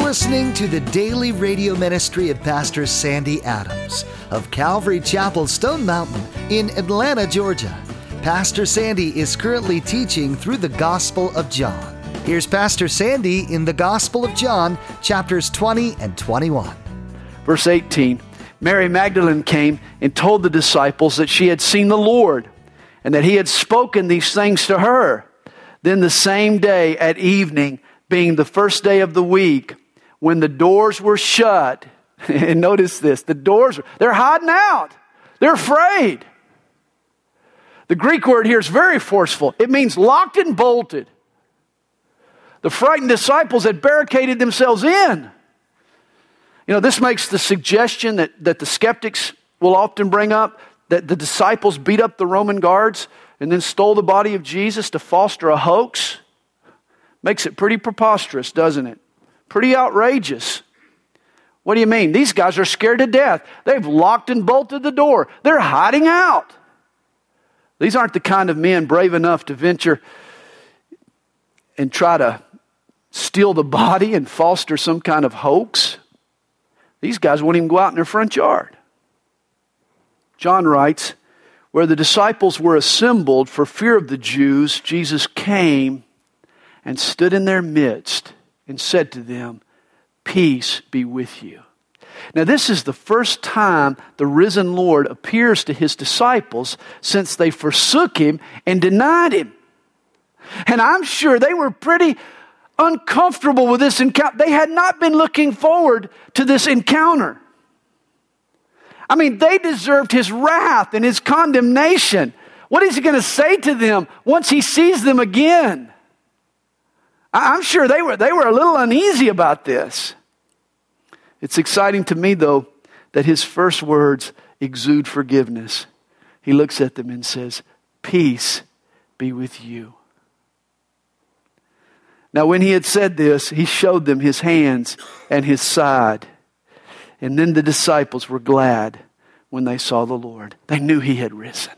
listening to the daily radio ministry of Pastor Sandy Adams of Calvary Chapel, Stone Mountain in Atlanta, Georgia. Pastor Sandy is currently teaching through the Gospel of John. Here's Pastor Sandy in the Gospel of John, chapters 20 and 21. Verse 18, Mary Magdalene came and told the disciples that she had seen the Lord and that he had spoken these things to her. Then the same day at evening, being the first day of the week, when the doors were shut, and notice this, they're hiding out. They're afraid. The Greek word here is very forceful. It means locked and bolted. The frightened disciples had barricaded themselves in. You know, this makes the suggestion that the skeptics will often bring up, that the disciples beat up the Roman guards and then stole the body of Jesus to foster a hoax. Makes it pretty preposterous, doesn't it? Pretty outrageous. What do you mean? These guys are scared to death. They've locked and bolted the door. They're hiding out. These aren't the kind of men brave enough to venture and try to steal the body and foster some kind of hoax. These guys won't even go out in their front yard. John writes, where the disciples were assembled for fear of the Jews, Jesus came and stood in their midst and said to them, "Peace be with you." Now this is the first time the risen Lord appears to his disciples since they forsook him and denied him. And I'm sure they were pretty uncomfortable with this encounter. They had not been looking forward to this encounter. I mean, they deserved his wrath and his condemnation. What is he going to say to them once he sees them again? I'm sure they were a little uneasy about this. It's exciting to me, though, that his first words exude forgiveness. He looks at them and says, "Peace be with you." Now, when he had said this, he showed them his hands and his side. And then the disciples were glad when they saw the Lord. They knew he had risen.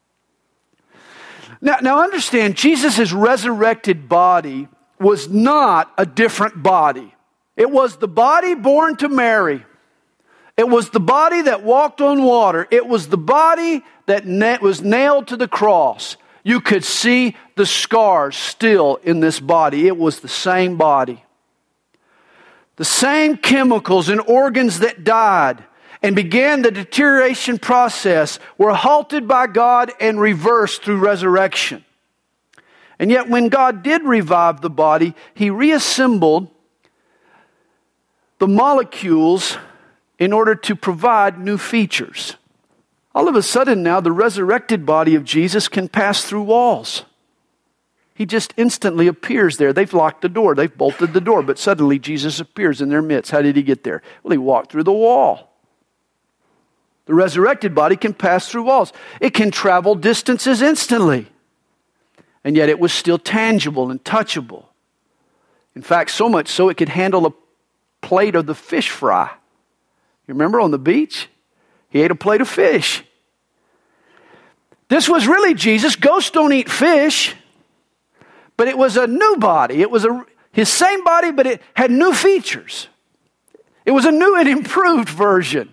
Now understand, Jesus' resurrected body was not a different body. It was the body born to Mary. It was the body that walked on water. It was the body that was nailed to the cross. You could see the scars still in this body. It was the same body. The same chemicals and organs that died and began the deterioration process were halted by God and reversed through resurrection. And yet when God did revive the body, he reassembled the molecules in order to provide new features. All of a sudden now, the resurrected body of Jesus can pass through walls. He just instantly appears there. They've locked the door. They've bolted the door. But suddenly Jesus appears in their midst. How did he get there? Well, he walked through the wall. The resurrected body can pass through walls. It can travel distances instantly. And yet it was still tangible and touchable. In fact, so much so it could handle a plate of the fish fry. You remember on the beach? He ate a plate of fish. This was really Jesus. Ghosts don't eat fish. But it was a new body. It was his same body, but it had new features. It was a new and improved version.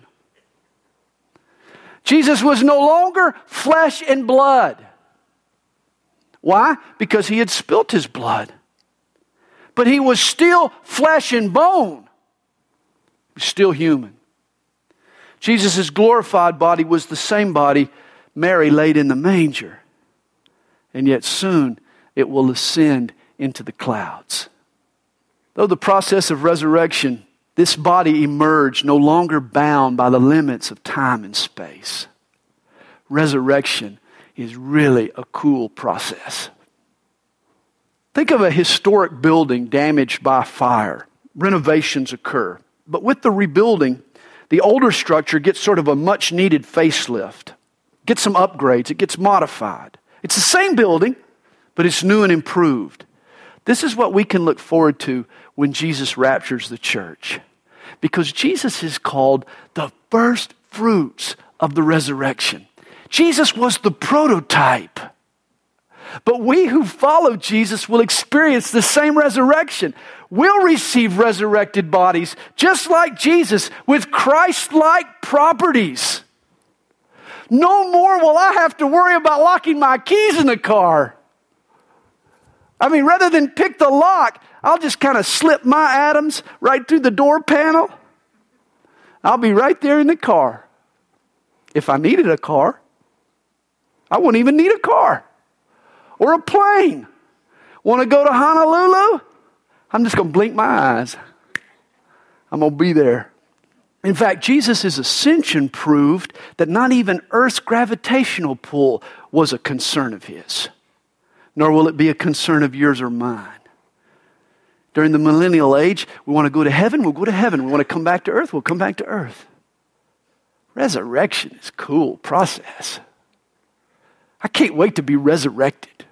Jesus was no longer flesh and blood. Why? Because he had spilt his blood. But he was still flesh and bone. He was still human. Jesus' glorified body was the same body Mary laid in the manger. And yet soon it will ascend into the clouds. Though the process of resurrection, this body emerged no longer bound by the limits of time and space. Resurrection is really a cool process. Think of a historic building damaged by fire. Renovations occur. But with the rebuilding, the older structure gets sort of a much needed facelift. Gets some upgrades. It gets modified. It's the same building, but it's new and improved. This is what we can look forward to when Jesus raptures the church. Because Jesus is called the first fruits of the resurrection. Jesus was the prototype. But we who follow Jesus will experience the same resurrection. We'll receive resurrected bodies just like Jesus with Christ-like properties. No more will I have to worry about locking my keys in the car. I mean, rather than pick the lock, I'll just kind of slip my atoms right through the door panel. I'll be right there in the car. If I needed a car, I wouldn't even need a car or a plane. Want to go to Honolulu? I'm just going to blink my eyes. I'm going to be there. In fact, Jesus' ascension proved that not even Earth's gravitational pull was a concern of his, nor will it be a concern of yours or mine. During the millennial age, we want to go to heaven, we'll go to heaven. We want to come back to earth, we'll come back to earth. Resurrection is a cool process. I can't wait to be resurrected.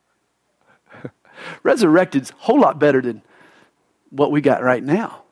Resurrected is a whole lot better than what we got right now.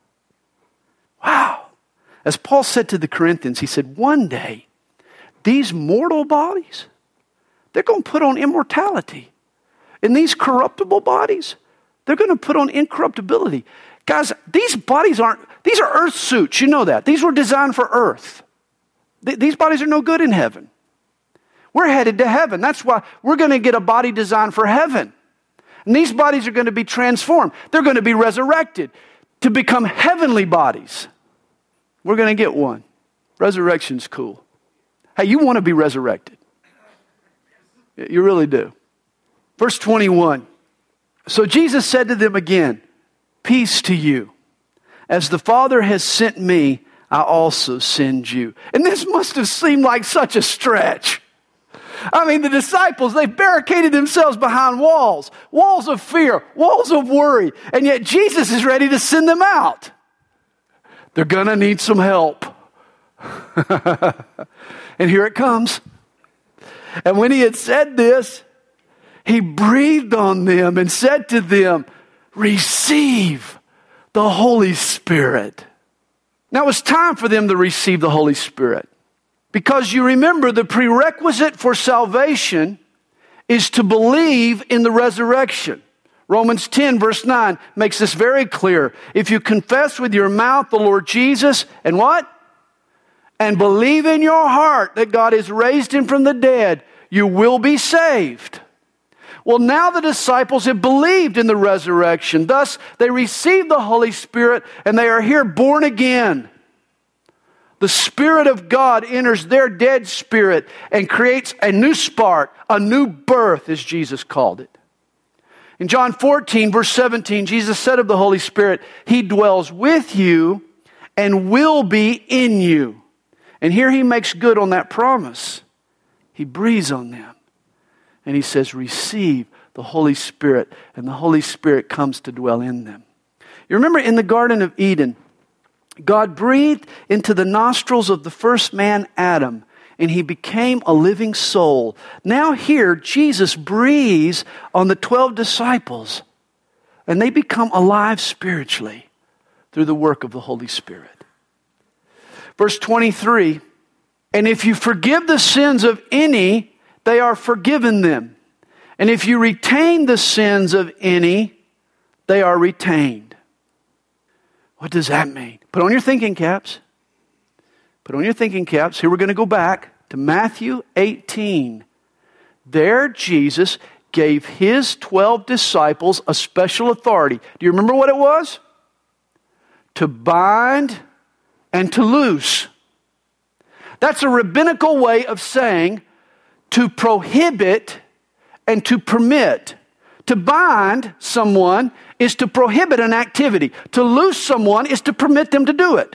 Wow. As Paul said to the Corinthians, he said, one day, these mortal bodies, they're going to put on immortality. And these corruptible bodies, they're going to put on incorruptibility. Guys, these are earth suits. You know that. These were designed for earth. These bodies are no good in heaven. We're headed to heaven. That's why we're going to get a body designed for heaven. And these bodies are going to be transformed. They're going to be resurrected to become heavenly bodies. We're going to get one. Resurrection's cool. Hey, you want to be resurrected. You really do. Verse 21. So Jesus said to them again, peace to you. As the Father has sent me, I also send you. And this must have seemed like such a stretch. I mean, the disciples, they barricaded themselves behind walls of fear, walls of worry, and yet Jesus is ready to send them out. They're going to need some help. And here it comes. And when he had said this, he breathed on them and said to them, receive the Holy Spirit. Now it's time for them to receive the Holy Spirit. Because you remember the prerequisite for salvation is to believe in the resurrection. Romans 10 verse 9 makes this very clear. If you confess with your mouth the Lord Jesus and what? And believe in your heart that God has raised him from the dead, you will be saved. Well, now the disciples have believed in the resurrection. Thus, they received the Holy Spirit and they are here born again. The Spirit of God enters their dead spirit and creates a new spark, a new birth, as Jesus called it. In John 14, verse 17, Jesus said of the Holy Spirit, he dwells with you and will be in you. And here he makes good on that promise. He breathes on them. And he says, receive the Holy Spirit. And the Holy Spirit comes to dwell in them. You remember in the Garden of Eden, God breathed into the nostrils of the first man, Adam, and he became a living soul. Now here, Jesus breathes on the 12 disciples, and they become alive spiritually through the work of the Holy Spirit. Verse 23, and if you forgive the sins of any, they are forgiven them. And if you retain the sins of any, they are retained. What does that mean? Put on your thinking caps. Put on your thinking caps. Here we're going to go back to Matthew 18. There Jesus gave his 12 disciples a special authority. Do you remember what it was? To bind and to loose. That's a rabbinical way of saying to prohibit and to permit. To bind someone is to prohibit an activity. To loose someone is to permit them to do it.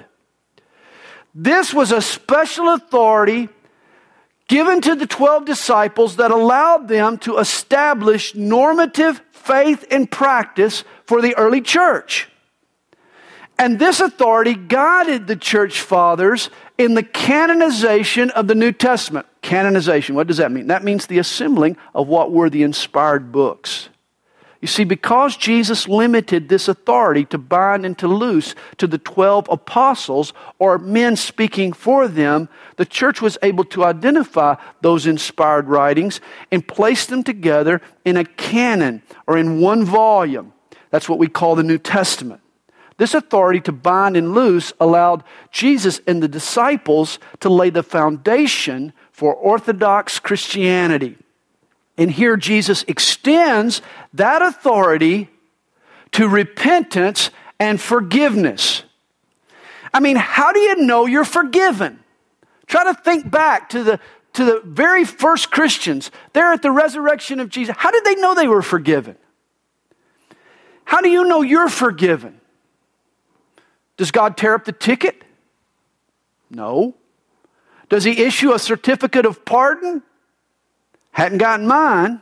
This was a special authority given to the 12 disciples that allowed them to establish normative faith and practice for the early church. And this authority guided the church fathers in the canonization of the New Testament. Canonization, what does that mean? That means the assembling of what were the inspired books. You see, because Jesus limited this authority to bind and to loose to the 12 apostles or men speaking for them, the church was able to identify those inspired writings and place them together in a canon or in one volume. That's what we call the New Testament. This authority to bind and loose allowed Jesus and the disciples to lay the foundation for Orthodox Christianity. And here Jesus extends that authority to repentance and forgiveness. I mean, how do you know you're forgiven? Try to think back to the very first Christians there at the resurrection of Jesus. How did they know they were forgiven? How do you know you're forgiven? Does God tear up the ticket? No. Does He issue a certificate of pardon? Hadn't gotten mine.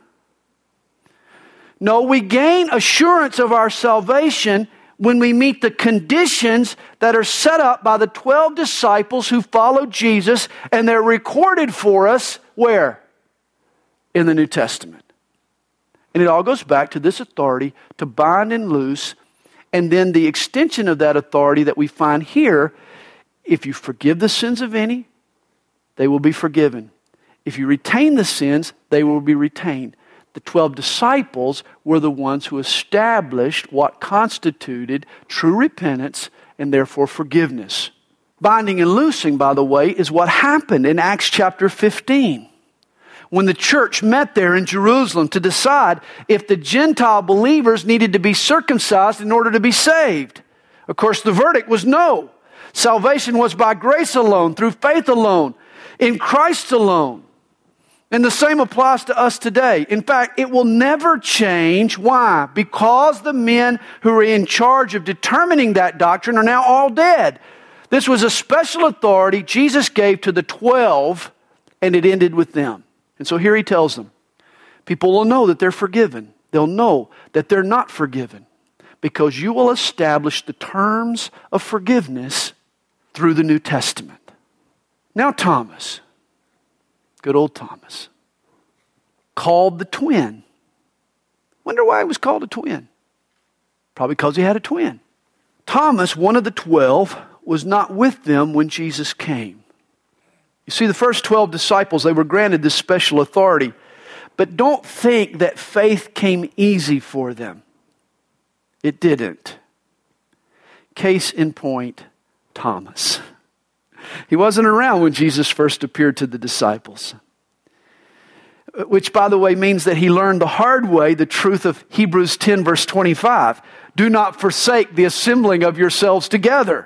No, we gain assurance of our salvation when we meet the conditions that are set up by the 12 disciples who followed Jesus, and they're recorded for us where? In the New Testament. And it all goes back to this authority to bind and loose, and then the extension of that authority that we find here. If you forgive the sins of any, they will be forgiven. If you retain the sins, they will be retained. The 12 disciples were the ones who established what constituted true repentance and therefore forgiveness. Binding and loosing, by the way, is what happened in Acts chapter 15. When the church met there in Jerusalem to decide if the Gentile believers needed to be circumcised in order to be saved. Of course, the verdict was no. Salvation was by grace alone, through faith alone, in Christ alone. And the same applies to us today. In fact, it will never change. Why? Because the men who are in charge of determining that doctrine are now all dead. This was a special authority Jesus gave to the 12, and it ended with them. And so here He tells them, people will know that they're forgiven. They'll know that they're not forgiven because you will establish the terms of forgiveness through the New Testament. Now Thomas, good old Thomas, called the twin. Wonder why he was called a twin? Probably because he had a twin. Thomas, one of the 12, was not with them when Jesus came. You see, the first 12 disciples, they were granted this special authority. But don't think that faith came easy for them. It didn't. Case in point, Thomas. He wasn't around when Jesus first appeared to the disciples. Which, by the way, means that he learned the hard way the truth of Hebrews 10 verse 25. Do not forsake the assembling of yourselves together.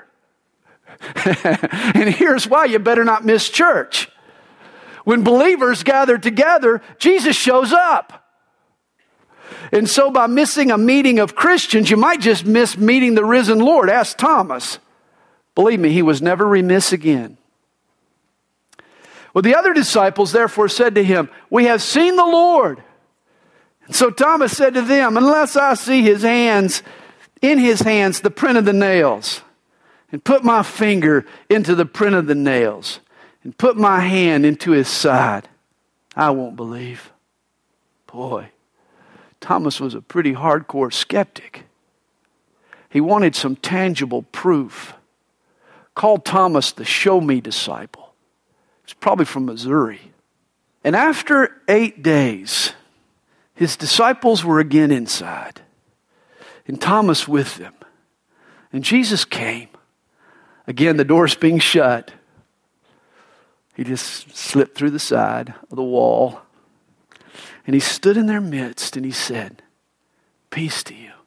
And here's why you better not miss church. When believers gather together, Jesus shows up. And so by missing a meeting of Christians, you might just miss meeting the risen Lord. Ask Thomas. Believe me, he was never remiss again. Well, the other disciples therefore said to him, we have seen the Lord. And so Thomas said to them, unless I see in his hands the print of the nails, and put my finger into the print of the nails, and put my hand into his side, I won't believe. Boy, Thomas was a pretty hardcore skeptic. He wanted some tangible proof. Called Thomas the show me disciple. He's probably from Missouri. And after 8 days, his disciples were again inside, and Thomas with them. And Jesus came. Again, the door's being shut. He just slipped through the side of the wall. And he stood in their midst and he said, peace to you.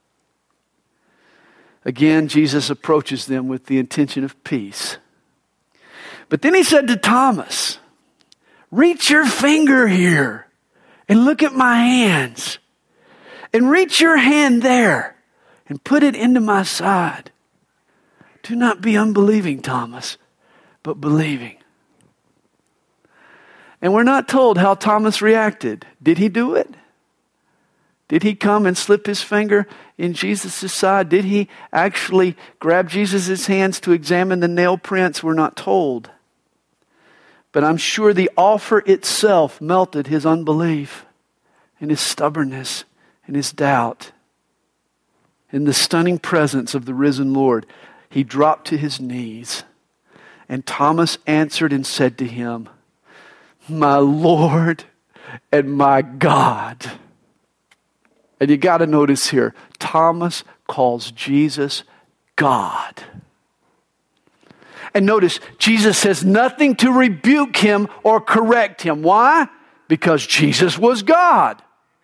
Again, Jesus approaches them with the intention of peace. But then he said to Thomas, reach your finger here and look at my hands. And reach your hand there and put it into my side. Do not be unbelieving, Thomas, but believing. And we're not told how Thomas reacted. Did he do it? Did he come and slip his finger in Jesus' side? Did he actually grab Jesus' hands to examine the nail prints? We're not told. But I'm sure the offer itself melted his unbelief and his stubbornness in his doubt, in the stunning presence of the risen Lord, he dropped to his knees. And Thomas answered and said to him, "My Lord and my God." And you got to notice here, Thomas calls Jesus God. And notice, Jesus says nothing to rebuke him or correct him. Why? Because Jesus was God.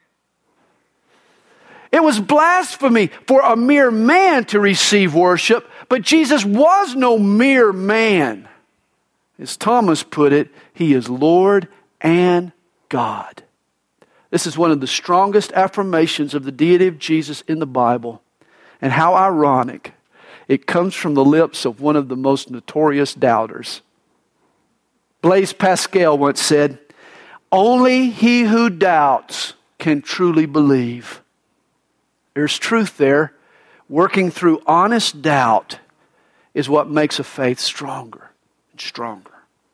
It was blasphemy for a mere man to receive worship, but Jesus was no mere man. As Thomas put it, he is Lord and God. This is one of the strongest affirmations of the deity of Jesus in the Bible. And how ironic. It comes from the lips of one of the most notorious doubters. Blaise Pascal once said, "Only he who doubts can truly believe." There's truth there. Working through honest doubt is what makes a faith stronger and stronger.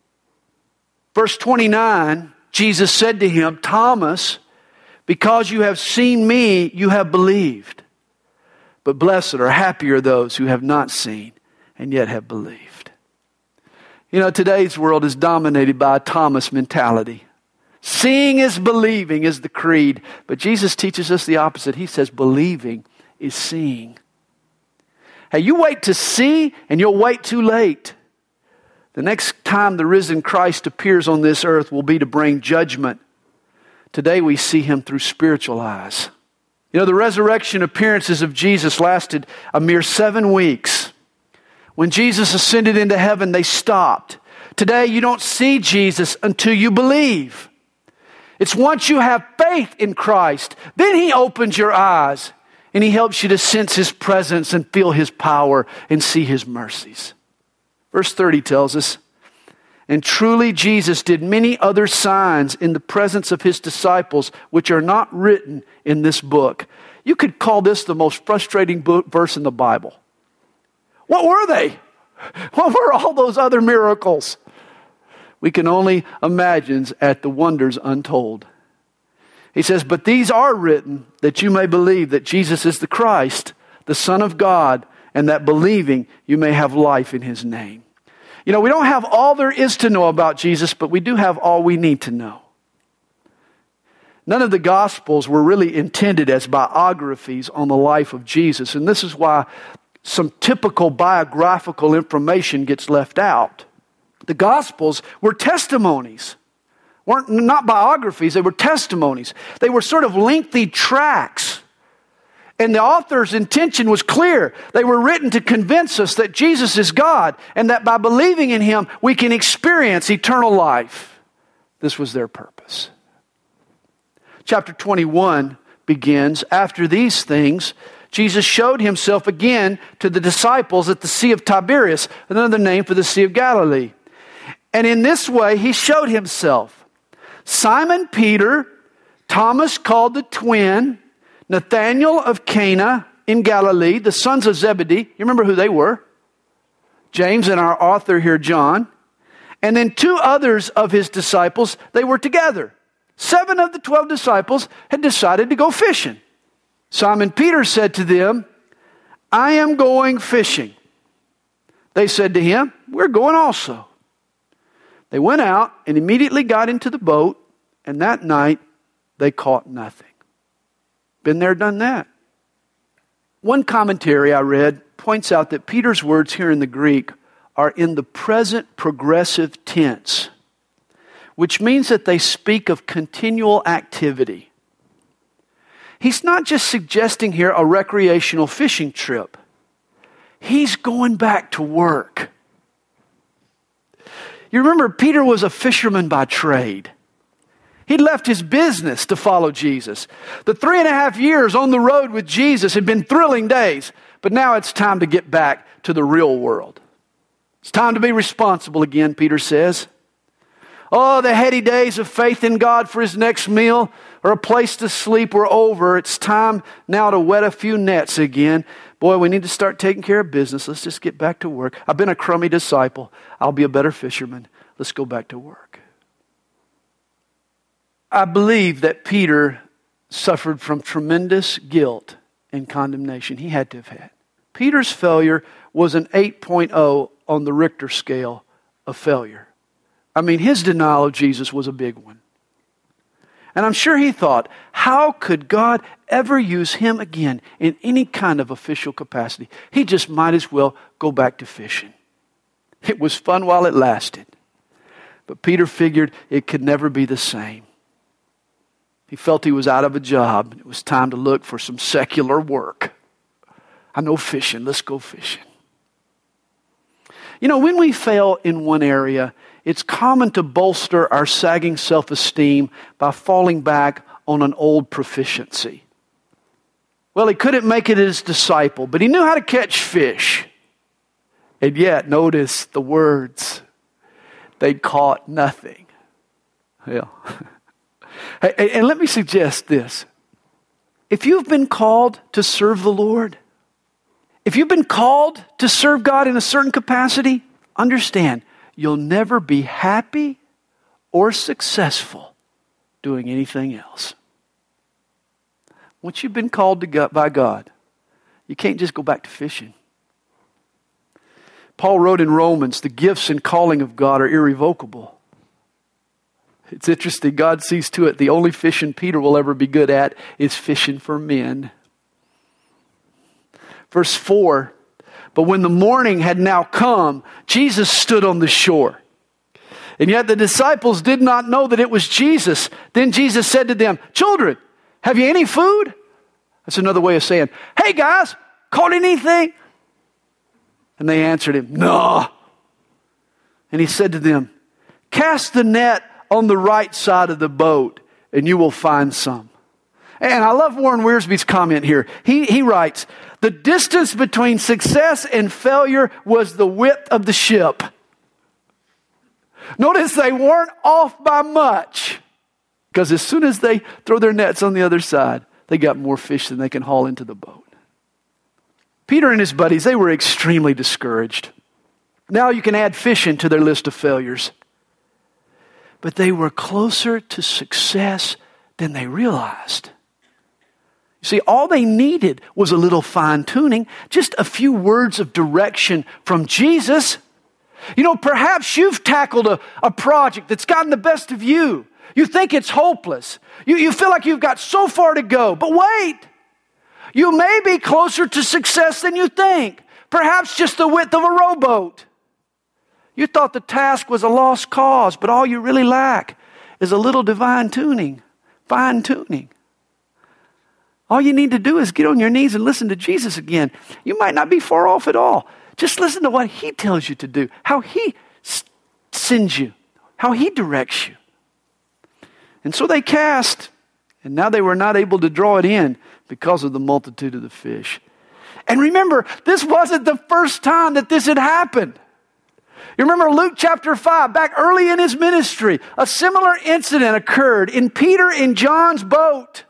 Verse 29, Jesus said to him, "Thomas, because you have seen me, you have believed. But blessed or happy are those who have not seen and yet have believed." You know, today's world is dominated by a Thomas mentality. Seeing is believing is the creed. But Jesus teaches us the opposite. He says believing is seeing. Hey, you wait to see and you'll wait too late. The next time the risen Christ appears on this earth will be to bring judgment. Today we see him through spiritual eyes. You know, the resurrection appearances of Jesus lasted a mere 7 weeks. When Jesus ascended into heaven, they stopped. Today you don't see Jesus until you believe. It's once you have faith in Christ, then he opens your eyes and he helps you to sense his presence and feel his power and see his mercies. Verse 30 tells us, "And truly Jesus did many other signs in the presence of his disciples, which are not written in this book." You could call this the most frustrating verse in the Bible. What were they? What were all those other miracles? We can only imagine at the wonders untold. He says, "But these are written that you may believe that Jesus is the Christ, the Son of God, and that believing you may have life in his name." You know, we don't have all there is to know about Jesus, but we do have all we need to know. None of the Gospels were really intended as biographies on the life of Jesus, and this is why some typical biographical information gets left out. The Gospels were testimonies. Not biographies, they were testimonies. They were sort of lengthy tracts. And the author's intention was clear. They were written to convince us that Jesus is God and that by believing in him, we can experience eternal life. This was their purpose. Chapter 21 begins, "After these things, Jesus showed himself again to the disciples at the Sea of Tiberias," another name for the Sea of Galilee. "And in this way he showed himself: Simon Peter, Thomas called the twin, Nathanael of Cana in Galilee, the sons of Zebedee." You remember who they were? James and our author here, John. And then 2 others of his disciples, they were together. 7 of the 12 disciples had decided to go fishing. Simon Peter said to them, "I am going fishing." They said to him, "We're going also." They went out and immediately got into the boat, and that night they caught nothing. Been there, done that. One commentary I read points out that Peter's words here in the Greek are in the present progressive tense, which means that they speak of continual activity. He's not just suggesting here a recreational fishing trip. He's going back to work. You remember, Peter was a fisherman by trade. He'd left his business to follow Jesus. The 3.5 years on the road with Jesus had been thrilling days, but now it's time to get back to the real world. It's time to be responsible again, Peter says. Oh, the heady days of faith in God for his next meal or a place to sleep were over. It's time now to wet a few nets again. Boy, we need to start taking care of business. Let's just get back to work. I've been a crummy disciple. I'll be a better fisherman. Let's go back to work. I believe that Peter suffered from tremendous guilt and condemnation. He had to have had. Peter's failure was an 8.0 on the Richter scale of failure. I mean, his denial of Jesus was a big one. And I'm sure he thought, how could God ever use him again in any kind of official capacity? He just might as well go back to fishing. It was fun while it lasted. But Peter figured it could never be the same. He felt he was out of a job. It was time to look for some secular work. I know fishing. Let's go fishing. You know, when we fail in one area, it's common to bolster our sagging self-esteem by falling back on an old proficiency. Well, he couldn't make it his disciple, but he knew how to catch fish. And yet, notice the words. They caught nothing. Yeah. And let me suggest this. If you've been called to serve the Lord, if you've been called to serve God in a certain capacity, understand, you'll never be happy or successful doing anything else. Once you've been called to God, by God, you can't just go back to fishing. Paul wrote in Romans, the gifts and calling of God are irrevocable. It's interesting, God sees to it the only fishing Peter will ever be good at is fishing for men. Verse 4, but when the morning had now come, Jesus stood on the shore. And yet the disciples did not know that it was Jesus. Then Jesus said to them, children, have you any food? That's another way of saying, hey guys, caught anything? And they answered him, no. And he said to them, cast the net on the right side of the boat and you will find some. And I love Warren Wiersbe's comment here. He writes, the distance between success and failure was the width of the ship. Notice they weren't off by much. Because as soon as they throw their nets on the other side, they got more fish than they can haul into the boat. Peter and his buddies, they were extremely discouraged. Now you can add fishing to their list of failures. But they were closer to success than they realized. You see, all they needed was a little fine-tuning, just a few words of direction from Jesus. You know, perhaps you've tackled a project that's gotten the best of you. You think it's hopeless. You feel like you've got so far to go. But wait, you may be closer to success than you think. Perhaps just the width of a rowboat. You thought the task was a lost cause, but all you really lack is a little divine tuning, fine-tuning. All you need to do is get on your knees and listen to Jesus again. You might not be far off at all. Just listen to what He tells you to do, how He sends you, how He directs you. And so they cast, and now they were not able to draw it in because of the multitude of the fish. And remember, this wasn't the first time that this had happened. You remember Luke chapter 5, back early in his ministry, a similar incident occurred in Peter and John's boat.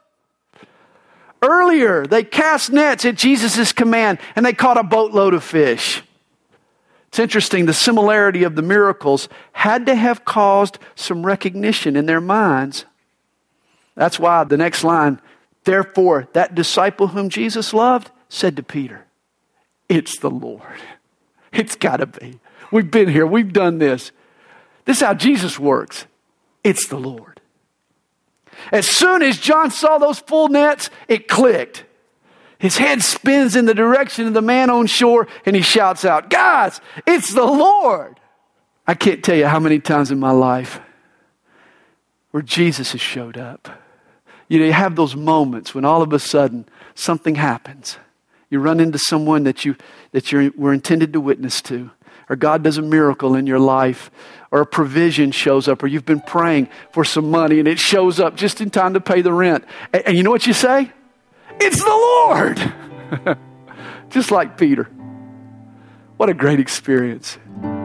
Earlier, they cast nets at Jesus' command, and they caught a boatload of fish. It's interesting, the similarity of the miracles had to have caused some recognition in their minds. That's why the next line, therefore, that disciple whom Jesus loved said to Peter, it's the Lord. It's got to be. We've been here. We've done this. This is how Jesus works. It's the Lord. As soon as John saw those full nets, it clicked. His head spins in the direction of the man on shore, and he shouts out, guys, it's the Lord. I can't tell you how many times in my life where Jesus has showed up. You know, you have those moments when all of a sudden something happens. You run into someone that you were intended to witness to. Or God does a miracle in your life, or a provision shows up, or you've been praying for some money and it shows up just in time to pay the rent. And you know what you say? It's the Lord! Just like Peter. What a great experience.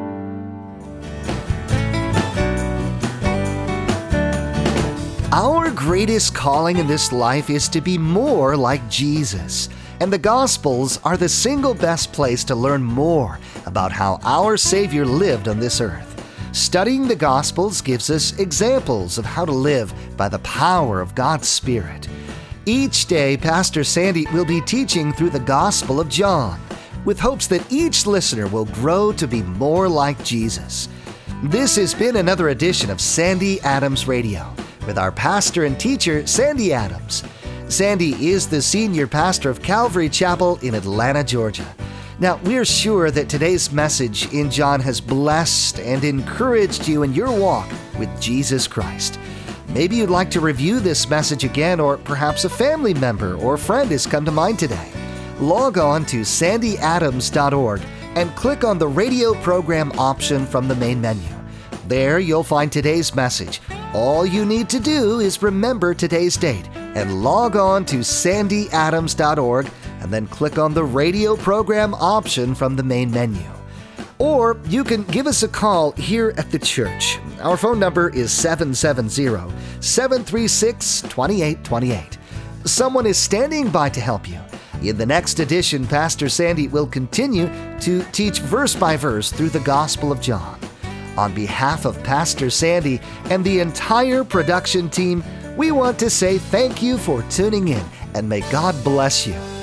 Our greatest calling in this life is to be more like Jesus. And the Gospels are the single best place to learn more about how our Savior lived on this earth. Studying the Gospels gives us examples of how to live by the power of God's Spirit. Each day, Pastor Sandy will be teaching through the Gospel of John, with hopes that each listener will grow to be more like Jesus. This has been another edition of Sandy Adams Radio, with our pastor and teacher, Sandy Adams. Sandy is the senior pastor of Calvary Chapel in Atlanta, Georgia. Now, we're sure that today's message in John has blessed and encouraged you in your walk with Jesus Christ. Maybe you'd like to review this message again, or perhaps a family member or friend has come to mind today. Log on to sandyadams.org and click on the radio program option from the main menu. There you'll find today's message. All you need to do is remember today's date and log on to sandyadams.org and then click on the radio program option from the main menu. Or you can give us a call here at the church. Our phone number is 770-736-2828. Someone is standing by to help you. In the next edition, Pastor Sandy will continue to teach verse by verse through the Gospel of John. On behalf of Pastor Sandy and the entire production team, we want to say thank you for tuning in, and may God bless you.